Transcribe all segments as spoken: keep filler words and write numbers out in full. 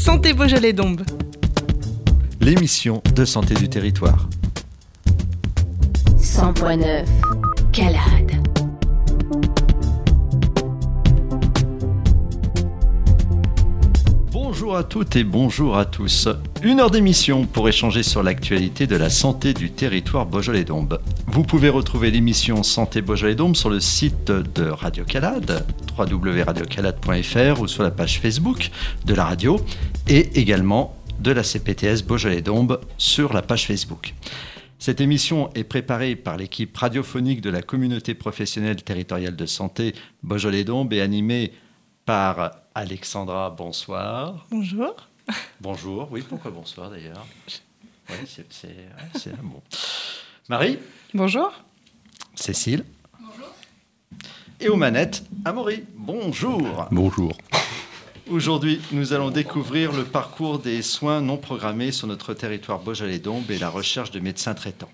Santé Beaujolais-Dombes. L'émission de santé du territoire. cent point neuf, Calade. Bonjour à toutes et bonjour à tous. Une heure d'émission pour échanger sur l'actualité de la santé du territoire Beaujolais-Dombes. Vous pouvez retrouver l'émission Santé Beaujolais-Dombes sur le site de Radio Calade, w w w point radio calade point f r, ou sur la page Facebook de la radio, et également de la C P T S Beaujolais-Dombes sur la page Facebook. Cette émission est préparée par l'équipe radiophonique de la communauté professionnelle territoriale de santé Beaujolais-Dombes et animée par Alexandra. Bonsoir. Bonjour. Bonjour. Oui, pourquoi bonsoir d'ailleurs? Oui, c'est, c'est, ouais, c'est bon. Marie. Bonjour. Cécile. Bonjour. Et aux manettes, Amaury. Bonjour. Bonjour. Aujourd'hui, nous allons découvrir le parcours des soins non programmés sur notre territoire Beaujolais-Dombes et la recherche de médecins traitants.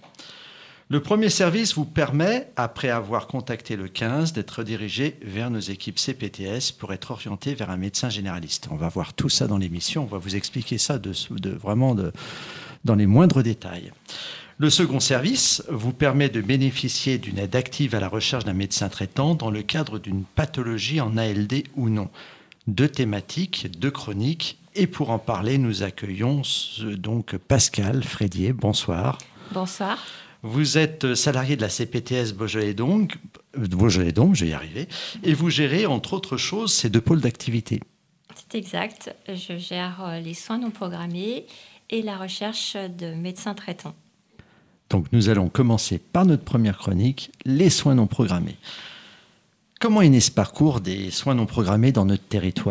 Le premier service vous permet, après avoir contacté le quinze, d'être dirigé vers nos équipes C P T S pour être orienté vers un médecin généraliste. On va voir tout ça dans l'émission, on va vous expliquer ça de, de, vraiment de, dans les moindres détails. Le second service vous permet de bénéficier d'une aide active à la recherche d'un médecin traitant dans le cadre d'une pathologie en A L D ou non. Deux thématiques, deux chroniques, et pour en parler, nous accueillons donc Pascal Frédier. Bonsoir. Bonsoir. Vous êtes salarié de la C P T S Beaujolais-Dombes, Beaujolais-Dombes, je vais y arriver, et vous gérez, entre autres choses, ces deux pôles d'activité. C'est exact. Je gère les soins non programmés et la recherche de médecins traitants. Donc nous allons commencer par notre première chronique, les soins non programmés. Comment est né ce parcours des soins non programmés dans notre territoire ?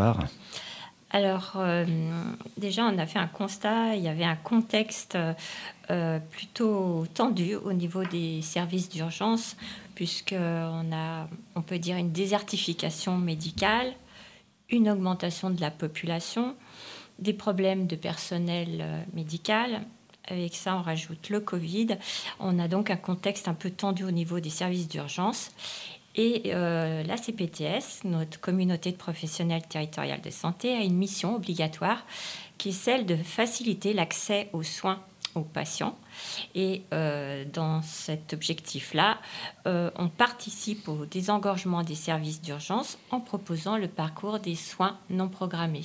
Alors, euh, déjà, on a fait un constat. Il y avait un contexte euh, plutôt tendu au niveau des services d'urgence, puisqu'on a, on peut dire, une désertification médicale, une augmentation de la population, des problèmes de personnel euh, médical. Avec ça, on rajoute le Covid. On a donc un contexte un peu tendu au niveau des services d'urgence. Et euh, la C P T S, notre communauté de professionnels territoriales de santé, a une mission obligatoire qui est celle de faciliter l'accès aux soins aux patients. Et euh, dans cet objectif-là, euh, on participe au désengorgement des services d'urgence en proposant le parcours des soins non programmés.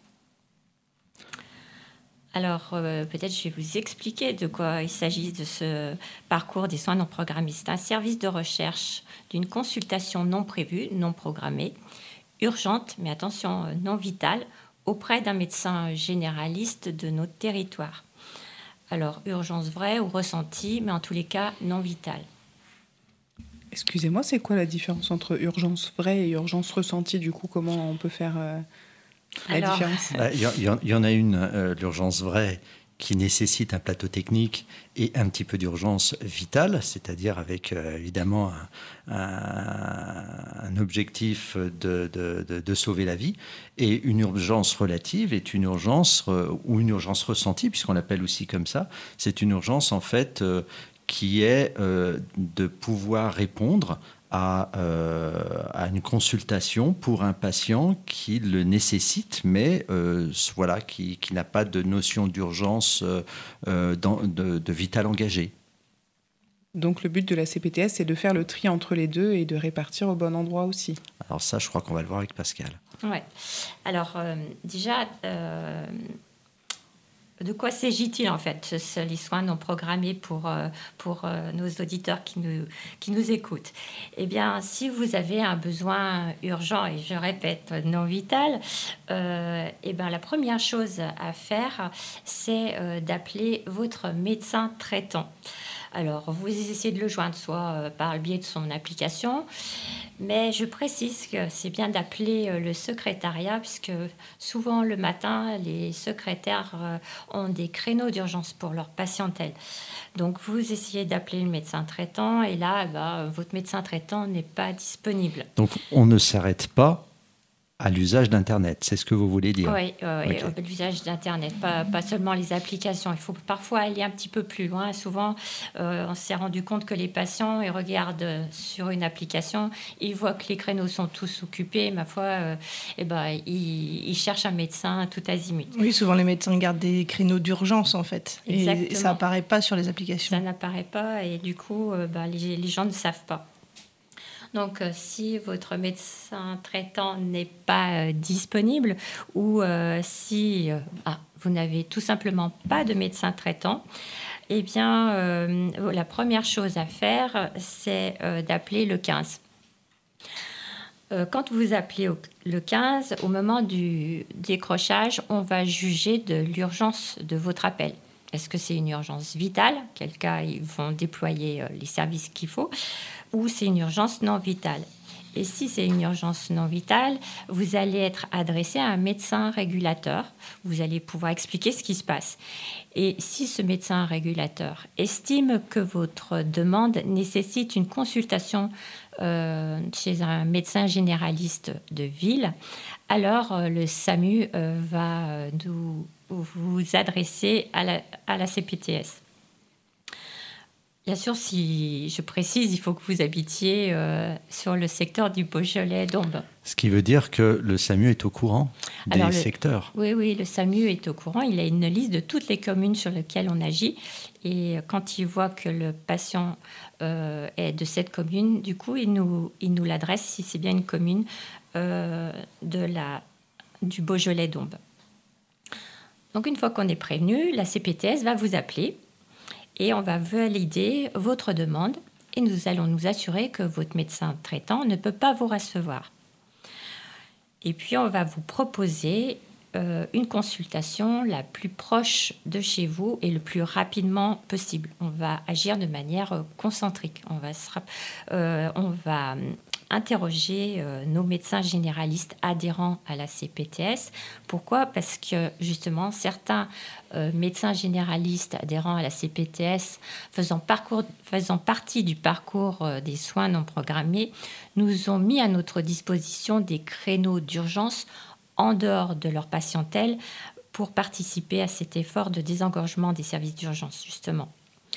Alors, euh, peut-être je vais vous expliquer de quoi il s'agit de ce parcours des soins non programmés. C'est un service de recherche d'une consultation non prévue, non programmée, urgente, mais attention, non vitale, auprès d'un médecin généraliste de notre territoire. Alors, urgence vraie ou ressentie, mais en tous les cas, non vitale. Excusez-moi, c'est quoi la différence entre urgence vraie et urgence ressentie? Du coup, comment on peut faire... Euh... La Alors, différence. Il y, y, y en a une, euh, l'urgence vraie, qui nécessite un plateau technique et un petit peu d'urgence vitale, c'est-à-dire avec euh, évidemment un, un, un objectif de, de, de, de sauver la vie. Et une urgence relative est une urgence, euh, ou une urgence ressentie, puisqu'on l'appelle aussi comme ça. C'est une urgence en fait euh, qui est euh, de pouvoir répondre À, euh, à une consultation pour un patient qui le nécessite, mais euh, voilà, qui, qui n'a pas de notion d'urgence euh, dans, de, de vital engagé. Donc le but de la C P T S, c'est de faire le tri entre les deux et de répartir au bon endroit aussi. Alors ça, je crois qu'on va le voir avec Pascal. Ouais. Alors euh, déjà... Euh De quoi s'agit-il en fait, ce, les soins non programmés pour, euh, pour euh, nos auditeurs qui nous, qui nous écoutent? Eh bien, si vous avez un besoin urgent, et je répète, non vital, euh, eh bien, la première chose à faire, c'est euh, d'appeler votre médecin traitant. Alors, vous essayez de le joindre soit euh, par le biais de son application, mais je précise que c'est bien d'appeler euh, le secrétariat, puisque souvent le matin, les secrétaires euh, ont des créneaux d'urgence pour leur patientèle. Donc, vous essayez d'appeler le médecin traitant, et là, bah, votre médecin traitant n'est pas disponible. Donc, on ne s'arrête pas à l'usage d'Internet, c'est ce que vous voulez dire? Oui, euh, et, Ok. euh, l'usage d'Internet, pas, pas seulement les applications. Il faut parfois aller un petit peu plus loin. Souvent, euh, on s'est rendu compte que les patients, ils regardent euh, sur une application, ils voient que les créneaux sont tous occupés. Ma foi, euh, eh ben, ils, ils cherchent un médecin tout azimut. Oui, souvent les médecins gardent des créneaux d'urgence en fait. Et Exactement. ça apparaît pas sur les applications. Ça n'apparaît pas et du coup, euh, ben, les, les gens ne savent pas. Donc, euh, si votre médecin traitant n'est pas euh, disponible ou euh, si euh, ah, vous n'avez tout simplement pas de médecin traitant, eh bien, euh, la première chose à faire, c'est euh, d'appeler le quinze. Euh, quand vous appelez au, le quinze, au moment du décrochage, on va juger de l'urgence de votre appel. Est-ce que c'est une urgence vitale? Quel cas ils vont déployer euh, les services qu'il faut, ou c'est une urgence non vitale. Et si c'est une urgence non vitale, vous allez être adressé à un médecin régulateur. Vous allez pouvoir expliquer ce qui se passe. Et si ce médecin régulateur estime que votre demande nécessite une consultation euh, chez un médecin généraliste de ville, alors euh, le SAMU euh, va euh, nous, vous adresser à la, à la C P T S. Bien sûr, si je précise, il faut que vous habitiez euh, sur le secteur du Beaujolais-Dombes. Ce qui veut dire que le SAMU est au courant des Alors, le- secteurs. Oui, oui, le SAMU est au courant. Il a une liste de toutes les communes sur lesquelles on agit. Et quand il voit que le patient euh, est de cette commune, du coup, il nous, il nous l'adresse si c'est bien une commune euh, de la, du Beaujolais-Dombes. Donc, une fois qu'on est prévenu, la C P T S va vous appeler et on va valider votre demande et nous allons nous assurer que votre médecin traitant ne peut pas vous recevoir. Et puis, on va vous proposer euh, une consultation la plus proche de chez vous et le plus rapidement possible. On va agir de manière euh, concentrique. On va, se rap- euh, on va hum, interroger euh, nos médecins généralistes adhérents à la C P T S. Pourquoi? Parce que justement, certains euh, médecins généralistes adhérents à la C P T S faisant, parcours, faisant partie du parcours euh, des soins non programmés nous ont mis à notre disposition des créneaux d'urgence en dehors de leur patientèle pour participer à cet effort de désengorgement des services d'urgence, justement.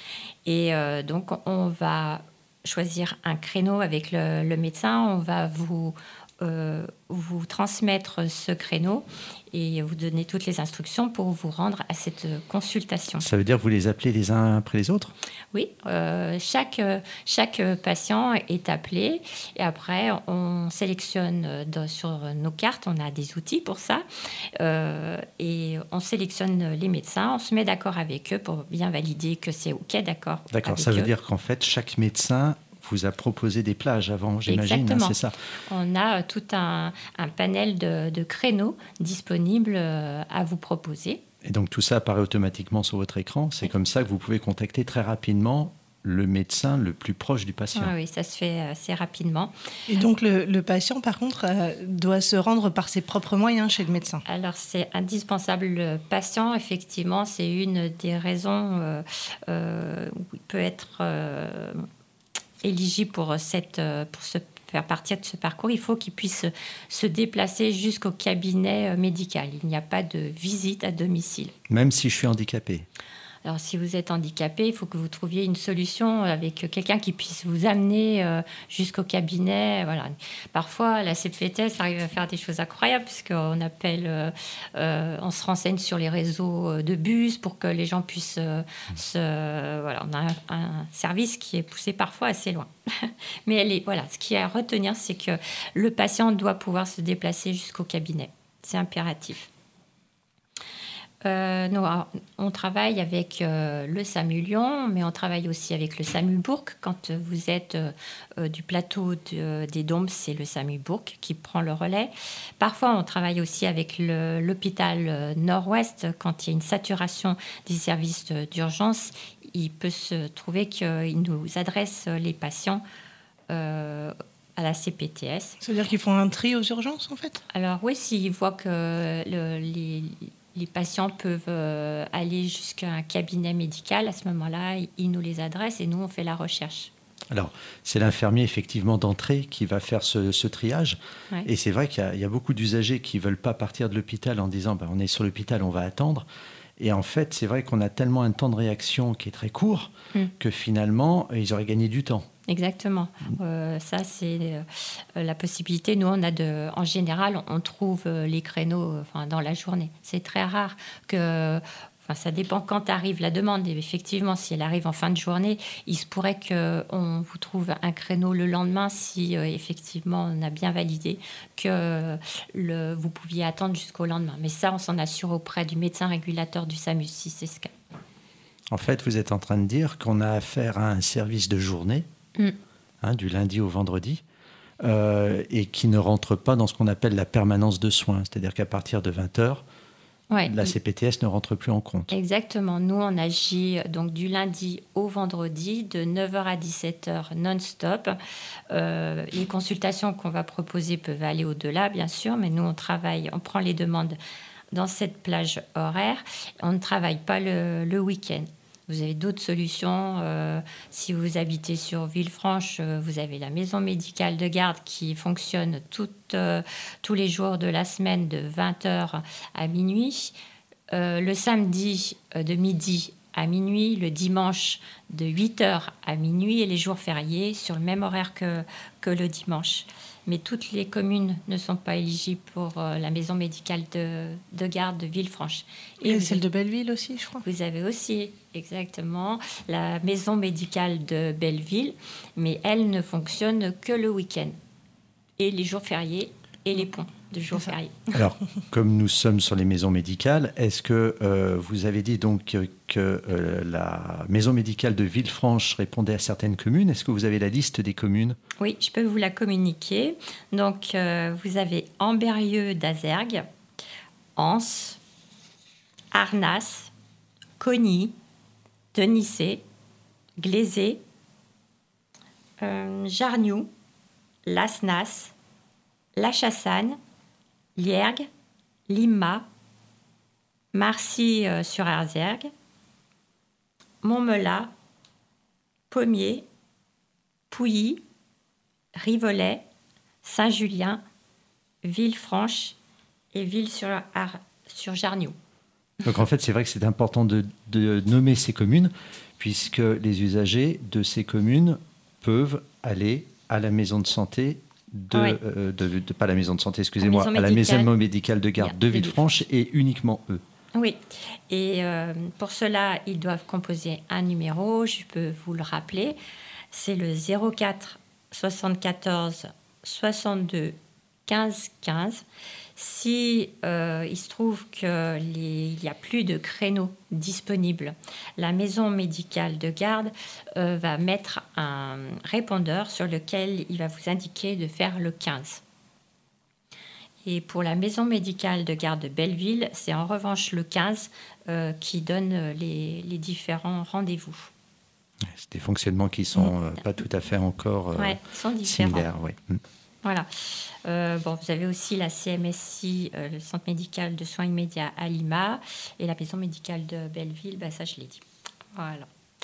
Et euh, donc, on va choisir un créneau avec le, le médecin, on va vous, euh, vous transmettre ce créneau et vous donner toutes les instructions pour vous rendre à cette consultation. Ça veut dire que vous les appelez les uns après les autres? Oui, euh, chaque, chaque patient est appelé et après on sélectionne dans, sur nos cartes, on a des outils pour ça euh, et on sélectionne les médecins, on se met d'accord avec eux pour bien valider que c'est OK, d'accord. D'accord, avec ça veut eux. dire qu'en fait, chaque médecin vous a proposé des plages avant, j'imagine, hein, Exactement. c'est ça? On a tout un, un panel de, de créneaux disponibles euh, à vous proposer. Et donc tout ça apparaît automatiquement sur votre écran. C'est Oui. comme ça que vous pouvez contacter très rapidement le médecin le plus proche du patient. Ah oui, ça se fait assez rapidement. Et donc le, le patient, par contre, euh, doit se rendre par ses propres moyens chez le médecin. Alors, c'est indispensable. Le patient, effectivement, c'est une des raisons euh, euh, où il peut être euh, éligible pour, cette, euh, pour se faire partie de ce parcours. Il faut qu'il puisse se déplacer jusqu'au cabinet euh, médical. Il n'y a pas de visite à domicile. Même si je suis handicapé. Alors, si vous êtes handicapé, il faut que vous trouviez une solution avec quelqu'un qui puisse vous amener euh, jusqu'au cabinet. Voilà. Parfois, la C P T S arrive à faire des choses incroyables puisqu'on appelle, euh, euh, on se renseigne sur les réseaux de bus pour que les gens puissent euh, se... Voilà, on a un, un service qui est poussé parfois assez loin. Mais elle est, voilà, ce qui est à retenir, c'est que le patient doit pouvoir se déplacer jusqu'au cabinet. C'est impératif. Euh, nous, alors, on travaille avec euh, le SAMU Lyon, mais on travaille aussi avec le SAMU Bourg. Quand vous êtes euh, du plateau de, des Dombes, c'est le SAMU Bourg qui prend le relais. Parfois, on travaille aussi avec le, l'hôpital Nord-Ouest. Quand il y a une saturation des services d'urgence, il peut se trouver qu'il nous adresse les patients euh, à la C P T S. Ça veut dire qu'ils font un tri aux urgences, en fait? Alors oui, s'ils voient que le, les... Les patients peuvent euh, aller jusqu'à un cabinet médical. À ce moment-là, ils nous les adressent et nous, on fait la recherche. Alors, c'est l'infirmier, effectivement, d'entrée qui va faire ce, ce triage. Ouais. Et c'est vrai qu'il y a, il y a beaucoup d'usagers qui ne veulent pas partir de l'hôpital en disant ben, « on est sur l'hôpital, on va attendre ». Et en fait, c'est vrai qu'on a tellement un temps de réaction qui est très court Mm. que finalement, ils auraient gagné du temps. Exactement. Euh, ça, c'est euh, la possibilité. Nous, on a de, en général, on trouve euh, les créneaux euh, enfin, dans la journée. C'est très rare que... Enfin, ça dépend quand arrive la demande. Et effectivement, si elle arrive en fin de journée, il se pourrait qu'on vous trouve un créneau le lendemain si, euh, effectivement, on a bien validé que le, vous pouviez attendre jusqu'au lendemain. Mais ça, on s'en assure auprès du médecin régulateur du SAMU, si c'est ce cas. En fait, vous êtes en train de dire qu'on a affaire à un service de journée, Mm. hein, du lundi au vendredi, euh, et qui ne rentre pas dans ce qu'on appelle la permanence de soins. C'est-à-dire qu'à partir de vingt heures, Ouais. la C P T S ne rentre plus en compte. Exactement. Nous, on agit donc du lundi au vendredi de neuf heures à dix-sept heures non-stop. Euh, les consultations qu'on va proposer peuvent aller au-delà, bien sûr, mais nous, on travaille, on prend les demandes dans cette plage horaire. On ne travaille pas le, le week-end. Vous avez d'autres solutions. Euh, si vous habitez sur Villefranche, euh, vous avez la maison médicale de garde qui fonctionne toutes, euh, tous les jours de la semaine de vingt heures à minuit. Euh, le samedi euh, de midi à minuit, le dimanche de huit heures à minuit et les jours fériés sur le même horaire que, que le dimanche. Mais toutes les communes ne sont pas éligibles pour euh, la maison médicale de, de garde de Villefranche. Et, vous- celle de Belleville aussi, je crois. vous avez aussi exactement la maison médicale de Belleville, mais elle ne fonctionne que le week-end et les jours fériés et les ponts de jours C'est ça. fériés. Alors, comme nous sommes sur les maisons médicales, est-ce que euh, vous avez dit donc que, que, euh, la maison médicale de Villefranche répondait à certaines communes? Est-ce que vous avez la liste des communes? Oui, je peux vous la communiquer. Donc, euh, vous avez Ambérieux d'Azergues, Anse, Arnas, Cogny, Denissé, Glazé, euh, Jarniou, Lasnas, La Chassagne, Liergues, Lima, Marcy-sur-Arzergue, Montmelat, Pommier, Pouilly, Rivolet, Saint-Julien, Villefranche et Ville-sur-Jarniou. Donc en fait, c'est vrai que c'est important de, de nommer ces communes, puisque les usagers de ces communes peuvent aller à la maison de santé de, Oui. euh, de, de- pas la maison de santé, excusez-moi, maison à la médicale. maison médicale de garde de de Villefranche et uniquement eux. Oui, et euh, pour cela, ils doivent composer un numéro, je peux vous le rappeler, c'est le zéro quatre soixante-quatorze soixante-deux quinze quinze. Si euh, il se trouve qu'il n'y a plus de créneaux disponibles, la maison médicale de garde euh, va mettre un répondeur sur lequel il va vous indiquer de faire le quinze. Et pour la maison médicale de garde de Belleville, c'est en revanche le quinze euh, qui donne les, les différents rendez-vous. C'est des fonctionnements qui sont euh, pas tout à fait encore euh, Ouais, ils sont différents. similaires. Oui. Mm. Voilà. Euh, bon, vous avez aussi la C M S I, euh, le centre médical de soins immédiats à Lima, et la maison médicale de Belleville, bah, ça je l'ai dit. Voilà.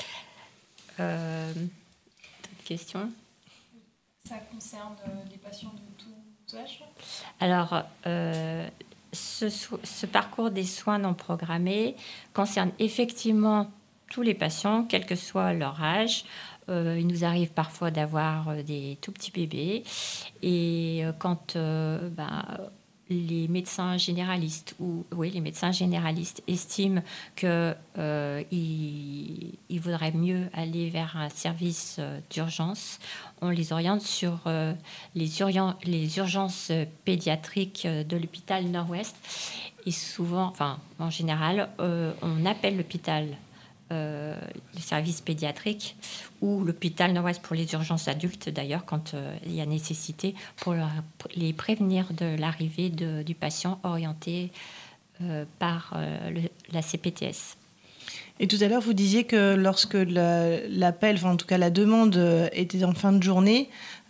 Euh, d'autres questions? Ça concerne les patients de tout âge? Alors, euh, ce, so- ce parcours des soins non programmés concerne effectivement tous les patients, quel que soit leur âge. Euh, il nous arrive parfois d'avoir euh, des tout petits bébés. Et euh, quand euh, ben, les médecins généralistes ou oui, les médecins généralistes estiment que euh, il, il vaudrait mieux aller vers un service euh, d'urgence, on les oriente sur euh, les, urgen- les urgences euh, pédiatriques euh, de l'hôpital Nord-Ouest. Et souvent, enfin, en général, euh, on appelle l'hôpital euh, le service pédiatrique ou l'hôpital Nord-Ouest pour les urgences adultes, d'ailleurs, quand euh, il y a nécessité, pour leur- pour les prévenir de l'arrivée de- du patient orienté euh, par euh, le- la C P T S. Et tout à l'heure, vous disiez que lorsque la, l'appel, enfin en tout cas la demande était en fin de journée,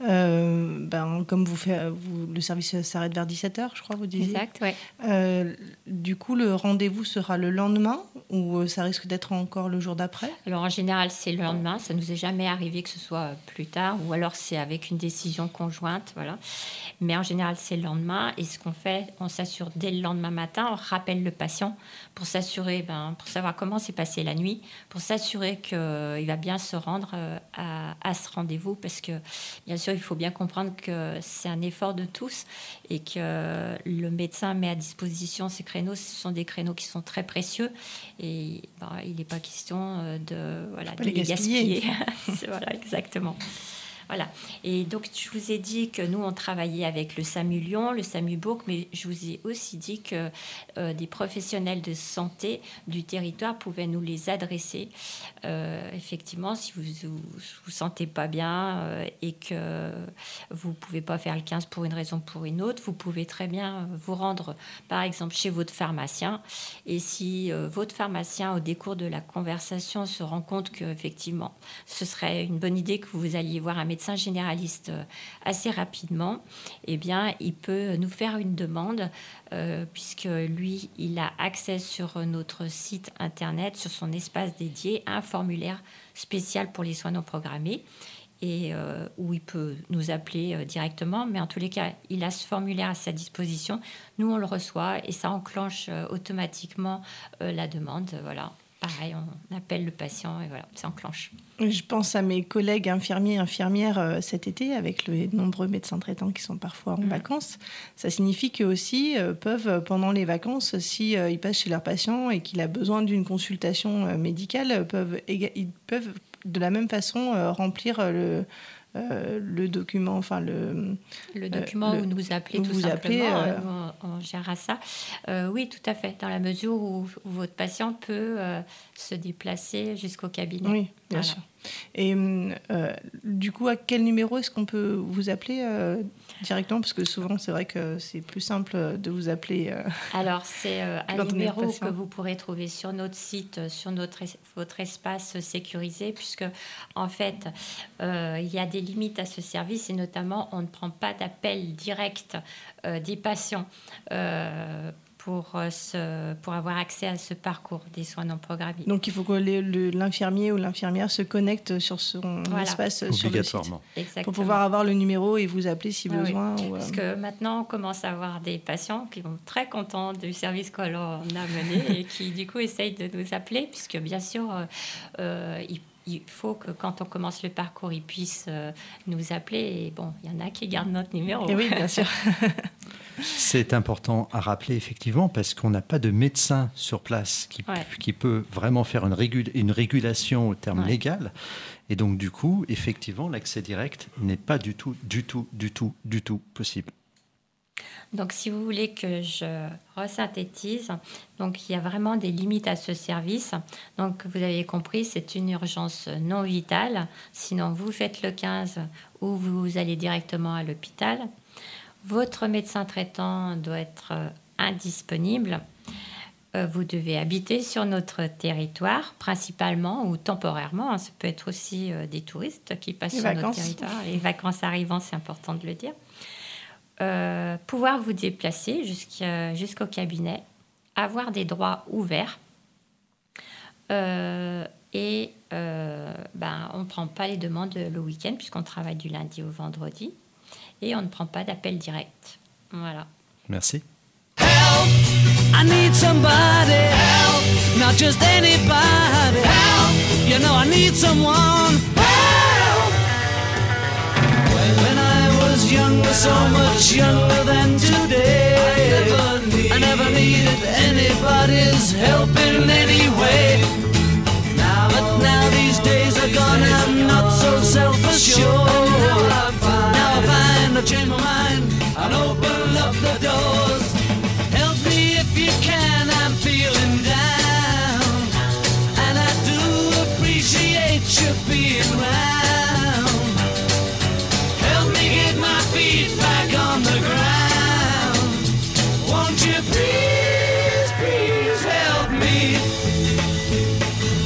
euh, ben, comme vous faites, vous, le service s'arrête vers dix-sept heures, je crois, vous disiez. Exact, oui. Euh, du coup, le rendez-vous sera le lendemain ou ça risque d'être encore le jour d'après ? Alors en général, c'est le lendemain. Ça nous est jamais arrivé que ce soit plus tard, ou alors c'est avec une décision conjointe, voilà. Mais en général, c'est le lendemain. Et ce qu'on fait, on s'assure dès le lendemain matin, on rappelle le patient pour s'assurer, ben, pour savoir comment s'est passée la nuit, pour s'assurer qu'il va bien se rendre à, à ce rendez-vous, parce que bien sûr, il faut bien comprendre que c'est un effort de tous et que le médecin met à disposition ces créneaux. Ce sont des créneaux qui sont très précieux et ben, il n'est pas question de, voilà, de les les gaspiller. gaspiller. Voilà, exactement. Voilà. Et donc, je vous ai dit que nous, on travaillait avec le SAMU Lyon, le SAMU Bourg, mais je vous ai aussi dit que euh, des professionnels de santé du territoire pouvaient nous les adresser. Euh, effectivement, si vous vous, vous sentez pas bien euh, et que vous pouvez pas faire le quinze pour une raison ou pour une autre, vous pouvez très bien vous rendre, par exemple, chez votre pharmacien. Et si euh, votre pharmacien, au décours de la conversation, se rend compte qu'effectivement, ce serait une bonne idée que vous alliez voir un médecin médecin généraliste assez rapidement, eh bien, il peut nous faire une demande euh, puisque lui, il a accès sur notre site internet, sur son espace dédié, à un formulaire spécial pour les soins non programmés et euh, où il peut nous appeler euh, directement. Mais en tous les cas, il a ce formulaire à sa disposition. Nous, on le reçoit et ça enclenche euh, automatiquement euh, la demande. Voilà. Pareil, on appelle le patient et voilà, ça enclenche. Je pense à mes collègues infirmiers et infirmières euh, cet été, avec les nombreux médecins traitants qui sont parfois en mmh. vacances. Ça signifie qu'eux aussi euh, peuvent, pendant les vacances, si euh, ils passent chez leur patient et qu'il a besoin d'une consultation euh, médicale, peuvent, ils peuvent de la même façon euh, remplir le... Euh, le document, enfin le... Le document euh, où nous appelez tout vous simplement, appelez, euh... on, on gérera ça. Euh, oui, tout à fait, dans la mesure où, où votre patient peut euh, se déplacer jusqu'au cabinet. Oui, bien voilà. sûr. Et euh, du coup, à quel numéro est-ce qu'on peut vous appeler euh, directement ? Parce que souvent, c'est vrai que c'est plus simple de vous appeler. Euh, Alors, c'est euh, un numéro que vous pourrez trouver sur notre site, sur notre, votre espace sécurisé, puisque, en fait, euh, il y a des limites à ce service et notamment, on ne prend pas d'appel direct euh, des patients euh, Pour, ce, pour avoir accès à ce parcours des soins non programmés. Donc, il faut que le, le, l'infirmier ou l'infirmière se connecte sur son voilà. espace sur le site pour pouvoir avoir le numéro et vous appeler si ah besoin. Oui. Ou, euh... Parce que maintenant, on commence à avoir des patients qui sont très contents du service qu'on a mené et qui, du coup, essayent de nous appeler, puisque, bien sûr, euh, ils il faut que quand on commence le parcours, ils puissent euh, nous appeler. Et bon, il y en a qui gardent notre numéro. Et oui, bien sûr. C'est important à rappeler, effectivement, parce qu'on n'a pas de médecin sur place qui, ouais. qui peut vraiment faire une, régul- une régulation au terme ouais. légal. Et donc, du coup, effectivement, l'accès direct n'est pas du tout, du tout, du tout, du tout possible. Donc, si vous voulez que je resynthétise, donc il y a vraiment des limites à ce service. Donc, vous avez compris, c'est une urgence non vitale. Sinon, vous faites le quinze ou vous allez directement à l'hôpital. Votre médecin traitant doit être indisponible. Vous devez habiter sur notre territoire, principalement ou temporairement. Ça peut être aussi des touristes qui passent Les sur vacances. notre territoire. Les vacances arrivant, c'est important de le dire. Euh, pouvoir vous déplacer jusqu'à, jusqu'au cabinet, avoir des droits ouverts euh, et euh, ben, on ne prend pas les demandes le week-end puisqu'on travaille du lundi au vendredi et on ne prend pas d'appel direct. Voilà. Merci. Help! I need somebody help, not just anybody help. You know I need someone help. When I was younger, so much younger than today, I never, need, I never needed anybody's help in any way. Now, but now these days are gone, I'm not so self-assured. Now I find, now I find I've changed my mind and open up the doors. Help me if you can, I'm feeling down, and I do appreciate you being round. Help me get my feet back on the ground. Won't you please, please help me?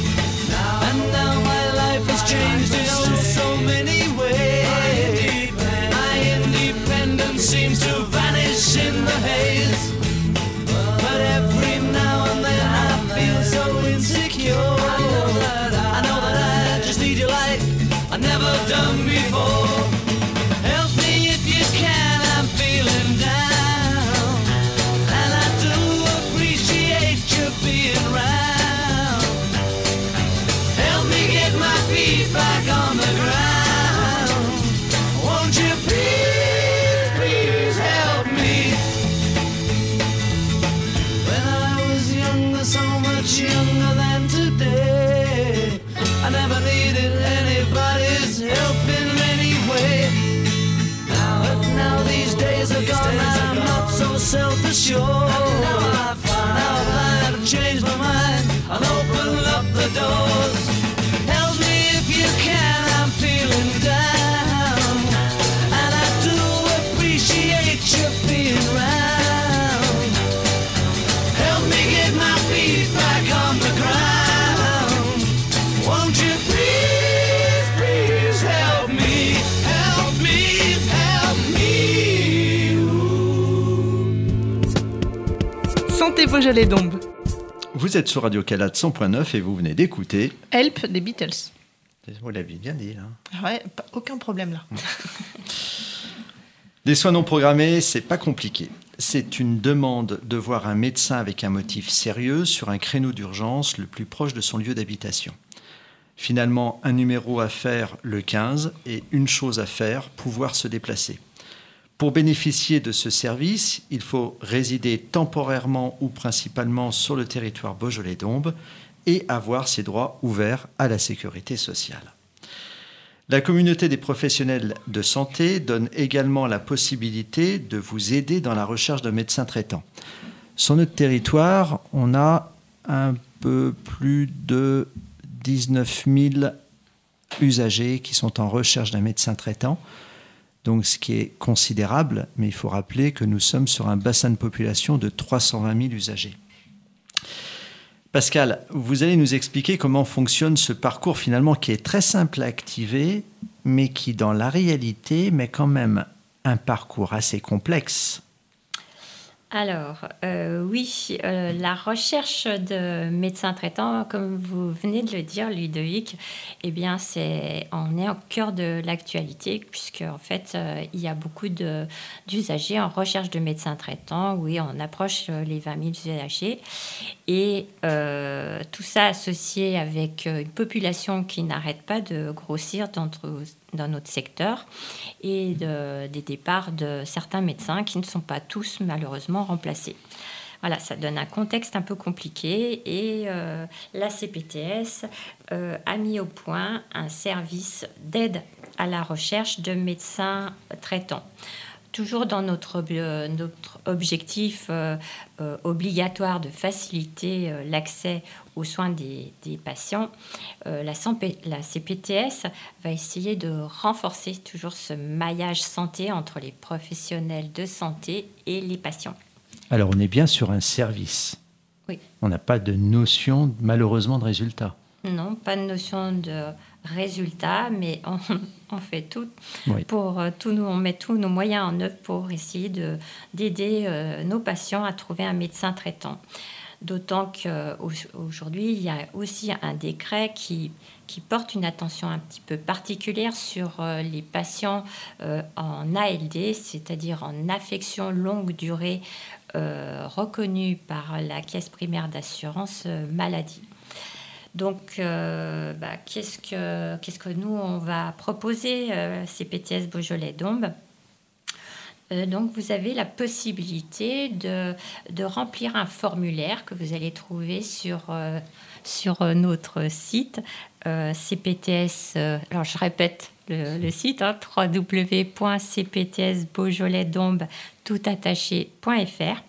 were so much younger than today. I never needed anybody's help in any way. Now, but now these days are gone, I'm not so self-assured. Now I find, now I find I've changed my mind. I'll open up the doors. Help me if you can, I'm feeling down. And I do appreciate you being round. Help me get my feet back on the ground. Won't you please, please help me, help me, help me. Santé Beaujolais-Dombes. Vous êtes sur Radio Calade cent point neuf et vous venez d'écouter... Help des Beatles. Vous l'avez bien dit, là. Ah ouais, pas- aucun problème là. Les soins non programmés, c'est pas compliqué. C'est une demande de voir un médecin avec un motif sérieux sur un créneau d'urgence le plus proche de son lieu d'habitation. Finalement, un numéro à faire, le quinze, et une chose à faire, pouvoir se déplacer. Pour bénéficier de ce service, il faut résider temporairement ou principalement sur le territoire Beaujolais-Dombes et avoir ses droits ouverts à la sécurité sociale. La communauté des professionnels de santé donne également la possibilité de vous aider dans la recherche d'un médecin traitant. Sur notre territoire, on a un peu plus de dix-neuf mille usagers qui sont en recherche d'un médecin traitant. Donc, ce qui est considérable, mais il faut rappeler que nous sommes sur un bassin de population de trois cent vingt mille usagers. Pascal, vous allez nous expliquer comment fonctionne ce parcours finalement qui est très simple à activer, mais qui dans la réalité met quand même un parcours assez complexe. Alors, euh, oui, euh, la recherche de médecins traitants, comme vous venez de le dire, Ludovic, eh bien, c'est, on est au cœur de l'actualité, puisque en fait, euh, il y a beaucoup de, d'usagers en recherche de médecins traitants. Oui, on approche les vingt mille usagers. Et euh, tout ça associé avec une population qui n'arrête pas de grossir dans, dans notre secteur et de, des départs de certains médecins qui ne sont pas tous malheureusement remplacés. Voilà, ça donne un contexte un peu compliqué et euh, la C P T S euh, a mis au point un service d'aide à la recherche de médecins traitants. Toujours dans notre, euh, notre objectif euh, euh, obligatoire de faciliter euh, l'accès aux soins des, des patients, euh, la, la C P T S va essayer de renforcer toujours ce maillage santé entre les professionnels de santé et les patients. Alors, on est bien sur un service. Oui. On n'a pas de notion, malheureusement, de résultat. Non, pas de notion de résultat, mais on, on fait tout Oui. pour euh, tout nous, on met tous nos moyens en œuvre pour essayer de, d'aider euh, nos patients à trouver un médecin traitant. D'autant qu'aujourd'hui, il y a aussi un décret qui, qui porte une attention un petit peu particulière sur euh, les patients euh, en A L D, c'est-à-dire en affection longue durée euh, reconnue par la Caisse primaire d'assurance euh, maladie. Donc, euh, bah, qu'est-ce que, qu'est-ce que nous, on va proposer, euh, C P T S Beaujolais-Dombes ? euh, Donc, vous avez la possibilité de, de remplir un formulaire que vous allez trouver sur, euh, sur notre site euh, C P T S. Euh, alors, je répète le, le site, hein, w w w point c p t s beaujolais dombes tout attaché point f r.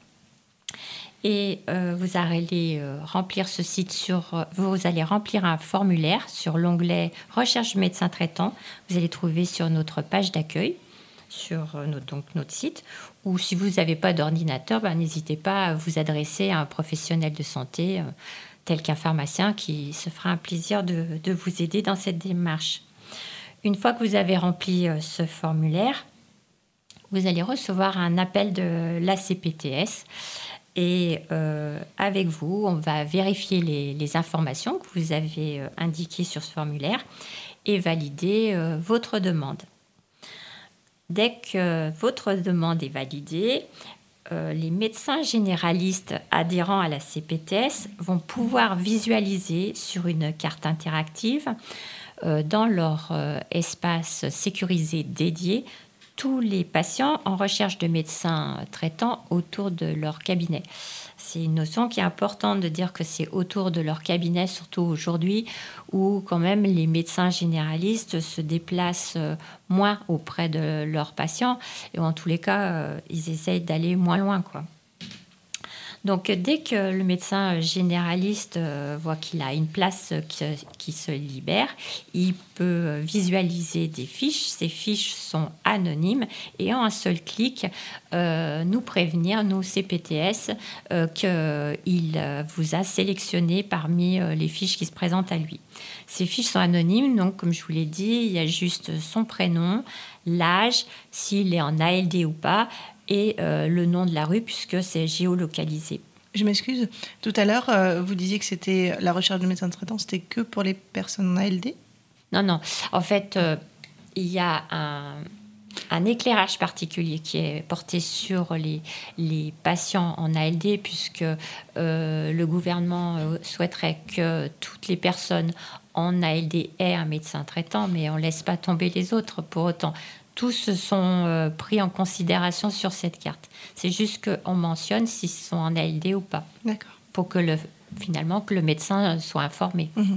Et euh, vous allez euh, remplir ce site sur, euh, vous allez remplir un formulaire sur l'onglet Recherche médecin traitant. Vous allez trouver sur notre page d'accueil, sur euh, notre, donc notre site. Ou si vous n'avez pas d'ordinateur, ben, n'hésitez pas à vous adresser à un professionnel de santé, euh, tel qu'un pharmacien, qui se fera un plaisir de, de vous aider dans cette démarche. Une fois que vous avez rempli euh, ce formulaire, vous allez recevoir un appel de la C P T S. Et euh, avec vous, on va vérifier les, les informations que vous avez euh, indiquées sur ce formulaire et valider euh, votre demande. Dès que votre demande est validée, euh, les médecins généralistes adhérents à la C P T S vont pouvoir visualiser sur une carte interactive, euh, dans leur euh, espace sécurisé dédié, tous les patients en recherche de médecins traitants autour de leur cabinet. C'est une notion qui est importante de dire que c'est autour de leur cabinet, surtout aujourd'hui, où quand même les médecins généralistes se déplacent moins auprès de leurs patients. Et en tous les cas, ils essayent d'aller moins loin, quoi. Donc, dès que le médecin généraliste euh, voit qu'il a une place qui, qui se libère, il peut visualiser des fiches. Ces fiches sont anonymes et en un seul clic, euh, nous prévenir, nous C P T S, euh, qu'il euh, vous a sélectionné parmi euh, les fiches qui se présentent à lui. Ces fiches sont anonymes, donc comme je vous l'ai dit, il y a juste son prénom, l'âge, s'il est en A L D ou pas, et euh, le nom de la rue, puisque c'est géolocalisé. Je m'excuse. Tout à l'heure, euh, vous disiez que c'était la recherche de médecins traitants, c'était que pour les personnes en A L D ? Non, non. En fait, euh, il y a un, un éclairage particulier qui est porté sur les, les patients en A L D, puisque euh, le gouvernement euh, souhaiterait que toutes les personnes en A L D aient un médecin traitant, mais on ne laisse pas tomber les autres pour autant. Tous sont euh, pris en considération sur cette carte. C'est juste qu'on mentionne s'ils sont en A L D ou pas. D'accord. Pour que le, finalement que le médecin soit informé. Mmh.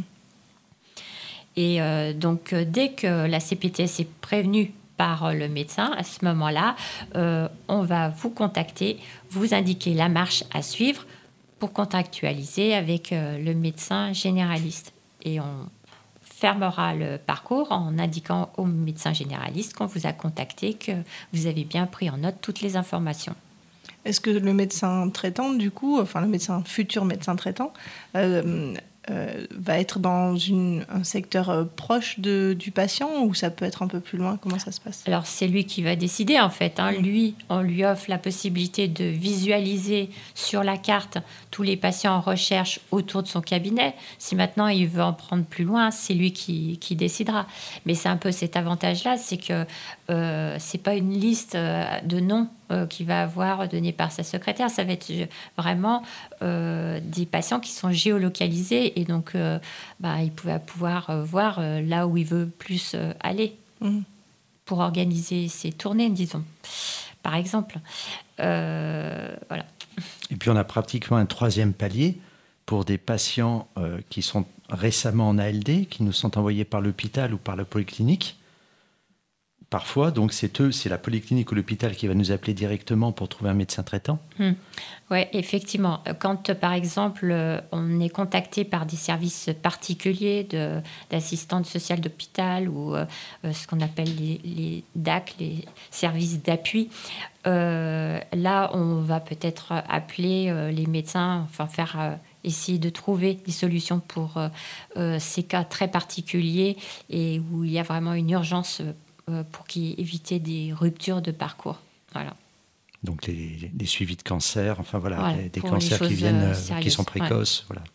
Et euh, donc, euh, dès que la C P T S est prévenue par le médecin, à ce moment-là, euh, on va vous contacter, vous indiquer la marche à suivre pour contractualiser avec euh, le médecin généraliste. Et on fermera le parcours en indiquant au médecin généraliste qu'on vous a contacté, que vous avez bien pris en note toutes les informations. Est-ce que le médecin traitant, du coup, enfin le médecin futur médecin traitant, euh, euh, va être dans une, un secteur euh, proche de, du patient ou ça peut être un peu plus loin ? Comment ça se passe ? Alors, c'est lui qui va décider, en fait. Hein. Lui, on lui offre la possibilité de visualiser sur la carte tous les patients en recherche autour de son cabinet. Si maintenant, il veut en prendre plus loin, c'est lui qui, qui décidera. Mais c'est un peu cet avantage-là, c'est que euh, c'est pas une liste euh, de noms euh, qu'il va avoir donnée par sa secrétaire. Ça va être vraiment euh, des patients qui sont géolocalisés. Et donc, euh, bah, il va pouvoir euh, voir euh, là où il veut plus euh, aller. Mmh. Pour organiser ses tournées, disons, par exemple. Euh, voilà. Et puis, on a pratiquement un troisième palier pour des patients euh, qui sont récemment en A L D, qui nous sont envoyés par l'hôpital ou par la polyclinique. Parfois, donc, c'est eux, c'est la polyclinique ou l'hôpital qui va nous appeler directement pour trouver un médecin traitant. Mmh. Oui, effectivement. Quand, par exemple, on est contacté par des services particuliers de, d'assistante sociale d'hôpital ou euh, ce qu'on appelle les, les D A C, les services d'appui, euh, là, on va peut-être appeler euh, les médecins, enfin faire... Euh, essayer de trouver des solutions pour euh, euh, ces cas très particuliers et où il y a vraiment une urgence euh, pour éviter des ruptures de parcours. Voilà. Donc les, les suivis de cancer, enfin voilà, voilà des cancers qui viennent, euh, qui sont précoces. Ouais. Voilà.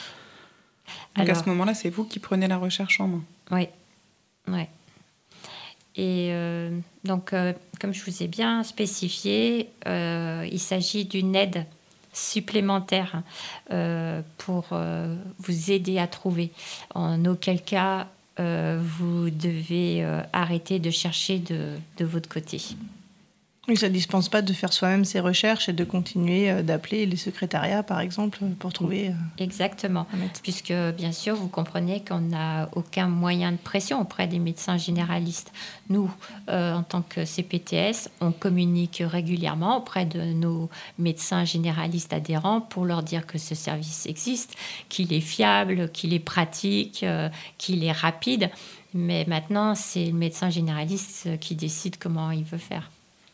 Donc Alors, à ce moment-là, c'est vous qui prenez la recherche en main. Oui, oui. Et euh, donc, euh, comme je vous ai bien spécifié, euh, il s'agit d'une aide supplémentaire euh, pour euh, vous aider à trouver. En auquel cas, euh, vous devez euh, arrêter de chercher de, de votre côté. Oui, ça ne dispense pas de faire soi-même ses recherches et de continuer euh, d'appeler les secrétariats, par exemple, pour trouver... Euh, Exactement. Puisque, bien sûr, vous comprenez qu'on n'a aucun moyen de pression auprès des médecins généralistes. Nous, euh, en tant que C P T S, on communique régulièrement auprès de nos médecins généralistes adhérents pour leur dire que ce service existe, qu'il est fiable, qu'il est pratique, euh, qu'il est rapide. Mais maintenant, c'est le médecin généraliste qui décide comment il veut faire.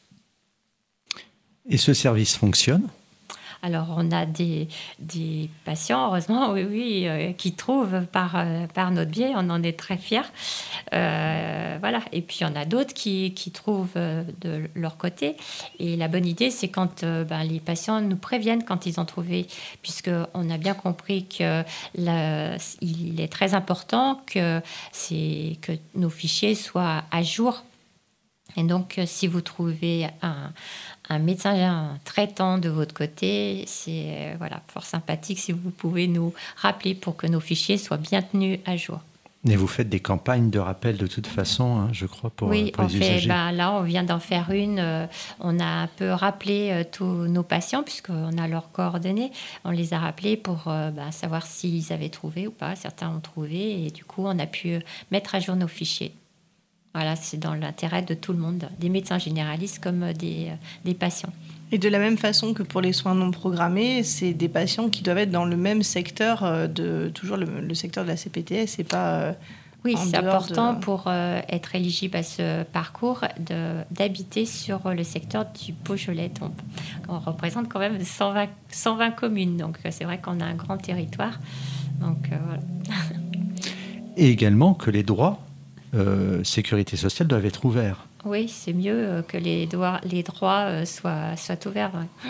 Et ce service fonctionne ? Alors, on a des, des patients, heureusement, oui, oui, euh, qui trouvent par, euh, par notre biais. On en est très fiers. Euh, voilà. Et puis, il y en a d'autres qui, qui trouvent euh, de leur côté. Et la bonne idée, c'est quand euh, ben, les patients nous préviennent quand ils ont trouvé, puisqu'on a bien compris qu'il est très important que, c'est, que nos fichiers soient à jour. Et donc, si vous trouvez un, un médecin traitant de votre côté, c'est euh, voilà, fort sympathique si vous pouvez nous rappeler pour que nos fichiers soient bien tenus à jour. Et vous faites des campagnes de rappel de toute façon, hein, je crois, pour, oui, pour les on fait, usagers. ben, là, on vient d'en faire une. Euh, on a un peu rappelé euh, tous nos patients, puisqu'on a leurs coordonnées. On les a rappelés pour euh, ben, savoir s'ils avaient trouvé ou pas. Certains ont trouvé, et du coup, on a pu euh, mettre à jour nos fichiers. Voilà, c'est dans l'intérêt de tout le monde, des médecins généralistes comme euh, des, euh, des patients. Et de la même façon que pour les soins non programmés, c'est des patients qui doivent être dans le même secteur, euh, de, toujours le, le secteur de la C P T S, et pas... Euh, Oui, en c'est dehors important de- pour euh, être éligible à ce parcours de- d'habiter sur le secteur du Beaujolais. Donc, on représente quand même cent vingt, cent vingt communes, donc euh, c'est vrai qu'on a un grand territoire. Donc, euh, voilà. Et également que les droits euh, sécurité sociale doivent être ouverts. Oui, c'est mieux euh, que les, droits, les droits euh, soient, soient ouverts. Ouais.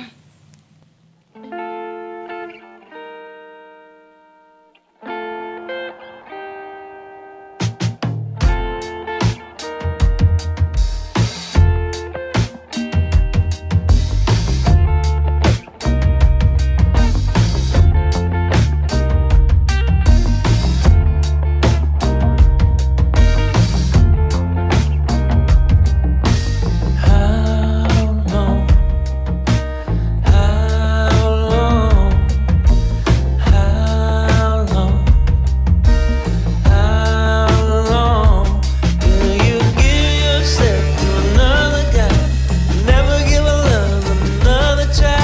How long? How long? How long? How long will you give yourself to another guy? Never give a love another try.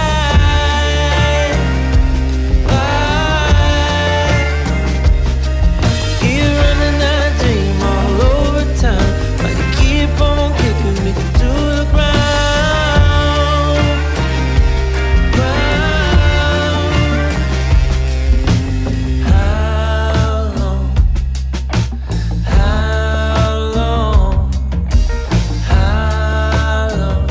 Why? You're running that dream all over town. Why you keep on kicking me to the ground? Ground. How long? How long? How long?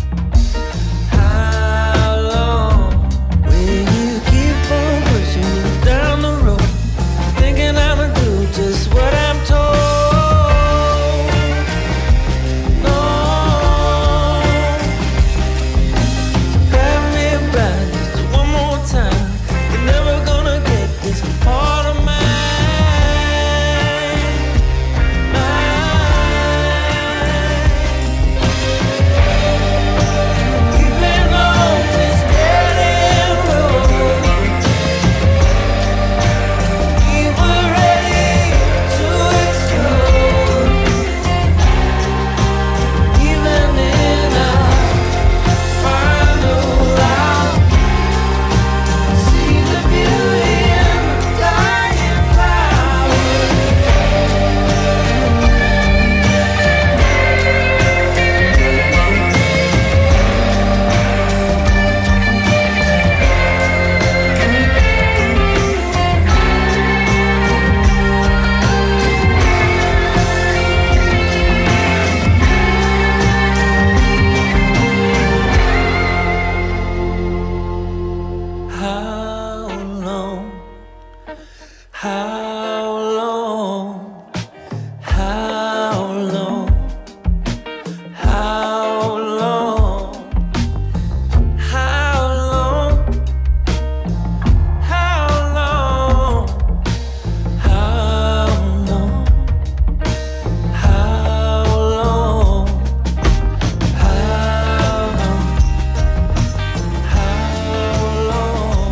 How long will you keep on pushing me down the road, thinking I'ma do just what I'm told? No, grab me by just one more time. You're never gonna get this part of mine. Mine. Keeping on this dead end road. We were ready to explode, even in our final hour. See the beauty in the dying flower. How long? How long? How long? How long? How long? How long? How long? How long? How long? How long?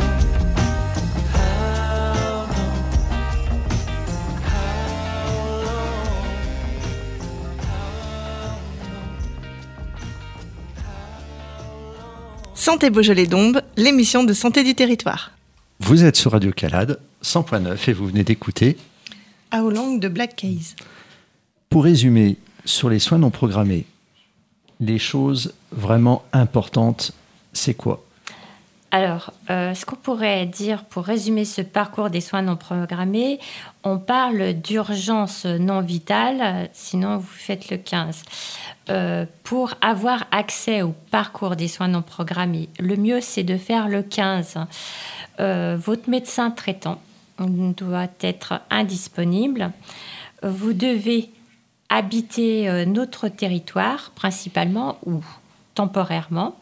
Santé Beaujolais d'Ombre, l'émission de santé du territoire. Vous êtes sur Radio Calade, cent point neuf, et vous venez d'écouter. How long de Black Keys. Pour résumer, sur les soins non programmés, les choses vraiment importantes, c'est quoi? Alors, euh, ce qu'on pourrait dire pour résumer ce parcours des soins non programmés, on parle d'urgence non vitale, sinon vous faites le quinze. Euh, pour avoir accès au parcours des soins non programmés, le mieux c'est de faire le quinze. Euh, votre médecin traitant doit être indisponible. Vous devez habiter euh, notre territoire principalement ou temporairement.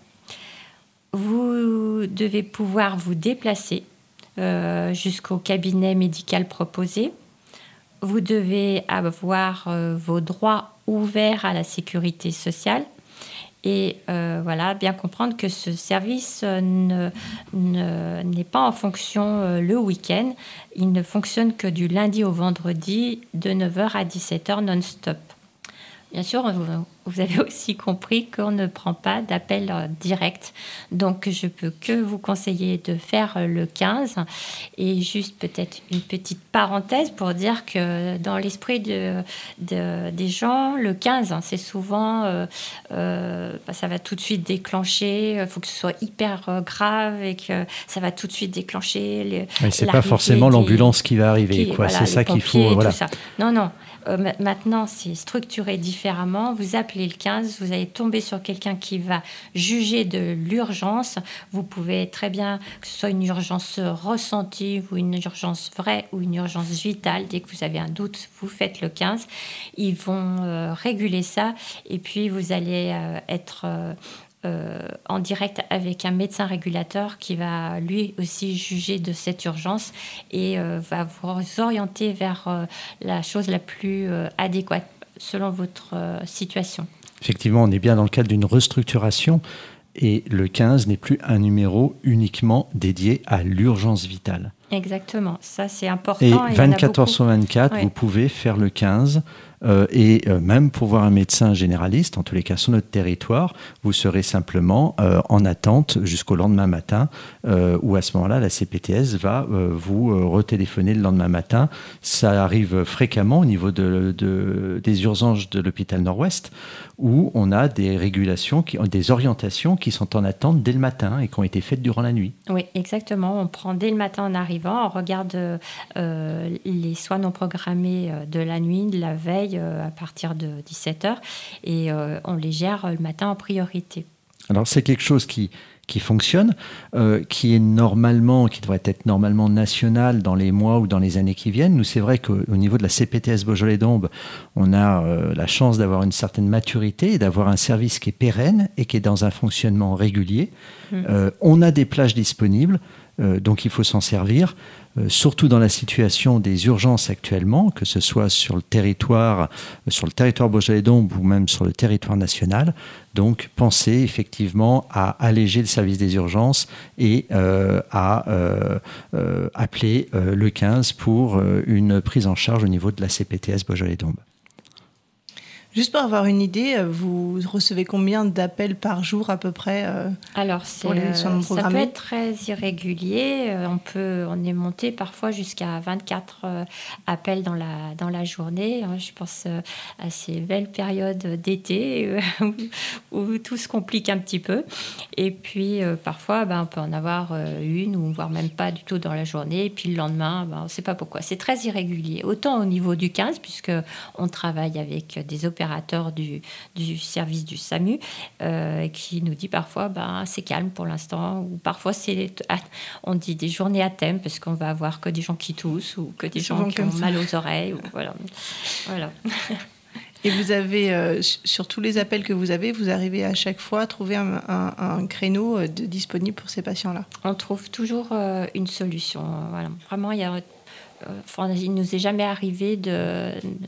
Vous devez pouvoir vous déplacer euh, jusqu'au cabinet médical proposé. vous devez avoir euh, vos droits ouverts à la sécurité sociale. Et euh, voilà, bien comprendre que ce service euh, ne, ne, n'est pas en fonction euh, le week-end. Il ne fonctionne que du lundi au vendredi de neuf heures à dix-sept heures non-stop. Bien sûr, vous, vous avez aussi compris qu'on ne prend pas d'appel euh, direct. Donc, je peux que vous conseiller de faire euh, le quinze. Et juste peut-être une petite parenthèse pour dire que dans l'esprit de, de, des gens, le quinze, hein, c'est souvent, euh, euh, bah, ça va tout de suite déclencher. Il faut que ce soit hyper euh, grave et que ça va tout de suite déclencher. Les, Mais c'est pas forcément des, l'ambulance qui va arriver, qui, quoi. Voilà, c'est ça qu'il faut. Voilà. Ça. Non, non. Euh, maintenant, c'est structuré différemment. Vous appelez le quinze, vous allez tomber sur quelqu'un qui va juger de l'urgence. Vous pouvez très bien, que ce soit une urgence ressentie ou une urgence vraie ou une urgence vitale. Dès que vous avez un doute, vous faites le quinze. Ils vont euh, réguler ça et puis vous allez euh, être... Euh, Euh, en direct avec un médecin régulateur qui va lui aussi juger de cette urgence et euh, va vous orienter vers euh, la chose la plus euh, adéquate selon votre euh, situation. Effectivement, on est bien dans le cadre d'une restructuration et le quinze n'est plus un numéro uniquement dédié à l'urgence vitale. Exactement, ça c'est important. Et vingt-quatre heures sur vingt-quatre, ouais. Vous pouvez faire le quinze euh, et euh, même pour voir un médecin généraliste, en tous les cas sur notre territoire, vous serez simplement euh, en attente jusqu'au lendemain matin euh, où à ce moment-là, la C P T S va euh, vous euh, retéléphoner le lendemain matin. Ça arrive fréquemment au niveau de, de, des urgences de l'hôpital Nord-Ouest où on a des régulations, qui, des orientations qui sont en attente dès le matin et qui ont été faites durant la nuit. Oui, exactement. On prend dès le matin en arrivant, on regarde euh, les soins non programmés de la nuit, de la veille, euh, à partir de dix-sept heures, et euh, on les gère le matin en priorité. Alors, c'est quelque chose qui, qui fonctionne, euh, qui est normalement, qui devrait être normalement national dans les mois ou dans les années qui viennent. Nous, c'est vrai qu'au niveau de la C P T S Beaujolais-Dombes, on a euh, la chance d'avoir une certaine maturité et d'avoir un service qui est pérenne et qui est dans un fonctionnement régulier. Mmh. Euh, on a des plages disponibles, euh, donc il faut s'en servir. Euh, surtout dans la situation des urgences actuellement, que ce soit sur le territoire, euh, sur le territoire Beaujolais-Dombes ou même sur le territoire national. Donc, pensez effectivement à alléger le service des urgences et euh, à euh, euh, appeler euh, le quinze pour euh, une prise en charge au niveau de la C P T S Beaujolais-Dombes. Juste pour avoir une idée, vous recevez combien d'appels par jour à peu près euh, Alors, pour les soins non programmés ? Ça peut être très irrégulier. On, peut, on est monté parfois jusqu'à vingt-quatre euh, appels dans la, dans la journée. Je pense euh, à ces belles périodes d'été euh, où, où tout se complique un petit peu. Et puis, euh, parfois, ben, on peut en avoir euh, une ou voire même pas du tout dans la journée. Et puis, le lendemain, ben, on ne sait pas pourquoi. C'est très irrégulier. Autant au niveau du quinze, puisqu'on travaille avec des opérateurs opérateur du, du service du SAMU euh, qui nous dit parfois ben, c'est calme pour l'instant ou parfois c'est, on dit des journées à thème parce qu'on va avoir que des gens qui toussent ou que des gens souvent qui ont ça. mal aux oreilles ou, voilà. voilà. Et vous avez, euh, sur tous les appels que vous avez, vous arrivez à chaque fois à trouver un, un, un créneau de, disponible pour ces patients-là ? On trouve toujours euh, une solution. Voilà. Vraiment, il y a, euh, enfin, il ne nous est jamais arrivé de...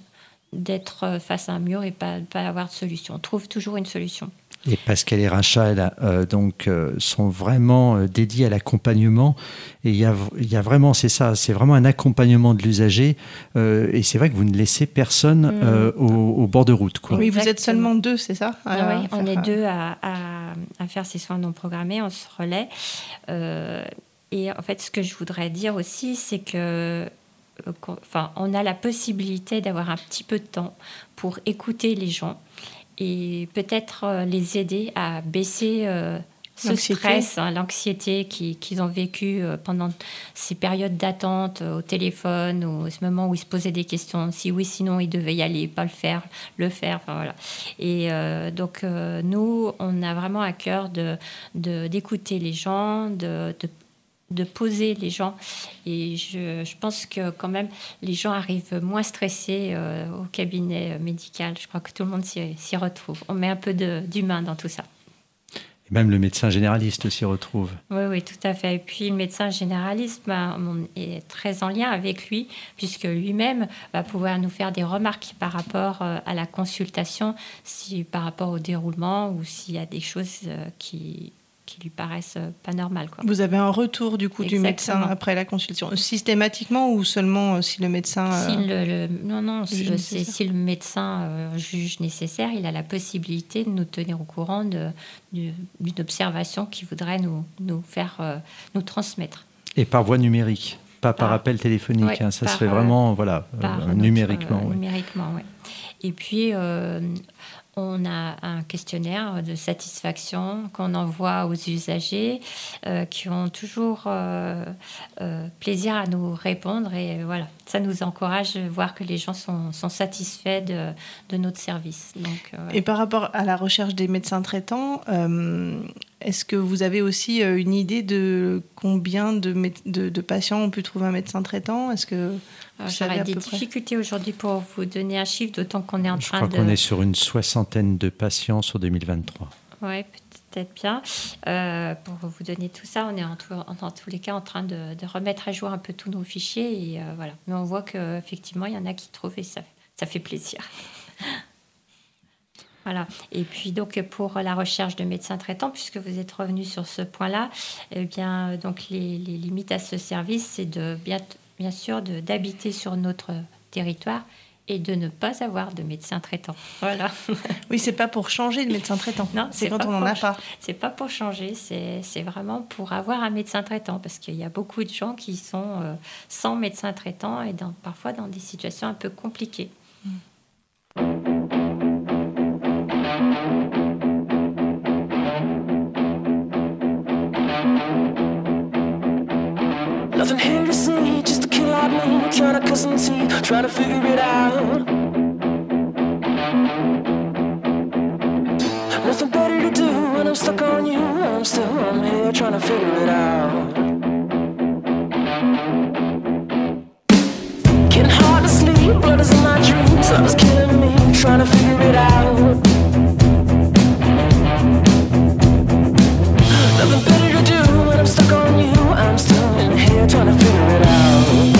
d'être face à un mur et pas, pas avoir de solution. On trouve toujours une solution. Et Pascal et Rachel euh, donc, euh, sont vraiment euh, dédiés à l'accompagnement. Et il y a, il y a vraiment, c'est ça, c'est vraiment un accompagnement de l'usager. Euh, et c'est vrai que vous ne laissez personne mmh. euh, au, au bord de route, quoi. Oui, vous êtes seulement deux, c'est ça ? Ah oui, on est deux à, à, à faire ces soins non programmés, on se relaie. Euh, et en fait, ce que je voudrais dire aussi, c'est que Enfin, on a la possibilité d'avoir un petit peu de temps pour écouter les gens et peut-être euh, les aider à baisser euh, ce l'anxiété. stress, hein, l'anxiété qu'ils, qu'ils ont vécu euh, pendant ces périodes d'attente euh, au téléphone ou ce moment où ils se posaient des questions, si oui, sinon ils devaient y aller, pas le faire, le faire, enfin voilà. Et euh, donc euh, nous, on a vraiment à cœur de, de, d'écouter les gens, de, de de poser les gens et je, je pense que quand même les gens arrivent moins stressés euh, au cabinet médical. Je crois que tout le monde s'y, s'y retrouve. On met un peu de, d'humain dans tout ça. Même le médecin généraliste s'y retrouve. Oui, oui, tout à fait. Et puis le médecin généraliste ben, on est très en lien avec lui, puisque lui-même va pouvoir nous faire des remarques par rapport euh, à la consultation, si, par rapport au déroulement ou s'il y a des choses euh, qui... qui lui paraissent pas normales. Quoi. Vous avez un retour du coup Exactement. du médecin après la consultation, systématiquement ou seulement euh, si le médecin... Euh, si le, le, non, non, juge c'est, si le médecin euh, juge nécessaire, il a la possibilité de nous tenir au courant de, de, d'une observation qu'il voudrait nous, nous faire euh, nous transmettre. Et par voie numérique, pas par, Par- appel téléphonique. ouais, hein, ça par, se fait vraiment voilà, Par euh, notre, numériquement. euh, ouais. numériquement ouais. Et puis, euh, on a un questionnaire de satisfaction qu'on envoie aux usagers euh, qui ont toujours euh, euh, plaisir à nous répondre. Et euh, voilà, ça nous encourage à voir que les gens sont, sont satisfaits de, de notre service. Donc, euh, Et par rapport à la recherche des médecins traitants, euh, est-ce que vous avez aussi euh, une idée de combien de, mé- de, de patients ont pu trouver un médecin traitant ? Est-ce que alors, vous savez j'aurais à des peu près difficultés aujourd'hui pour vous donner un chiffre, d'autant qu'on est en Je train crois de... qu'on est sur une soixantaine de patients sur deux mille vingt-trois. Oui, peut-être bien. Euh, pour vous donner tout ça, on est en, tout, en, en tous les cas en train de, de remettre à jour un peu tous nos fichiers. Et, euh, voilà. Mais on voit qu'effectivement, il y en a qui trouvent et ça, ça fait plaisir. Voilà. Et puis donc pour la recherche de médecins traitants, puisque vous êtes revenu sur ce point-là, eh bien donc les, les limites à ce service, c'est de bien, bien sûr de, d'habiter sur notre territoire et de ne pas avoir de médecin traitant. Voilà. Oui, c'est pas pour changer de médecin traitant. Non, c'est c'est quand pas on n'en pour- a pas. C'est pas pour changer, c'est, c'est vraiment pour avoir un médecin traitant, parce qu'il y a beaucoup de gens qui sont euh, sans médecin traitant et dans, parfois dans des situations un peu compliquées. Nothing here to see, just a kid like me trying to cut some teeth, trying to figure it out. Nothing better to do when I'm stuck on you. I'm still I'm here trying to figure it out. Getting hard to sleep, blood is in my dreams. Love is killing me, trying to figure it out. Nothing better to do when I'm stuck on you. I'm still in here trying to figure it out.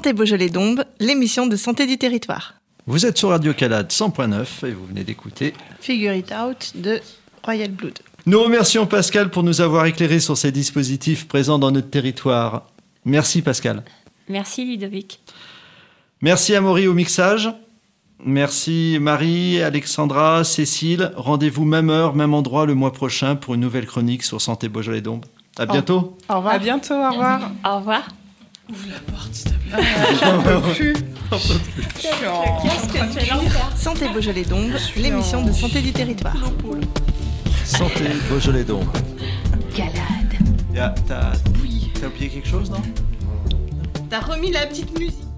Santé Beaujolais-Dombes, l'émission de santé du territoire. Vous êtes sur Radio Calade cent point neuf et vous venez d'écouter Figure It Out de Royal Blood. Nous remercions Pascal pour nous avoir éclairé sur ces dispositifs présents dans notre territoire. Merci Pascal. Merci Ludovic. Merci Amaury au mixage. Merci Marie, Alexandra, Cécile. Rendez-vous même heure, même endroit le mois prochain pour une nouvelle chronique sur Santé Beaujolais-Dombes. À bientôt. Au revoir. À bientôt, au revoir. Au revoir. Ouvre la porte, s'il te plaît. J'en peux plus. Qu'est-ce que c'est l'enfer? Santé Beaujolais-Dombes, l'émission de santé du territoire. Santé Beaujolais-Dombes. Calade. Yeah, t'as, t'as oublié quelque chose, non? T'as remis la petite musique.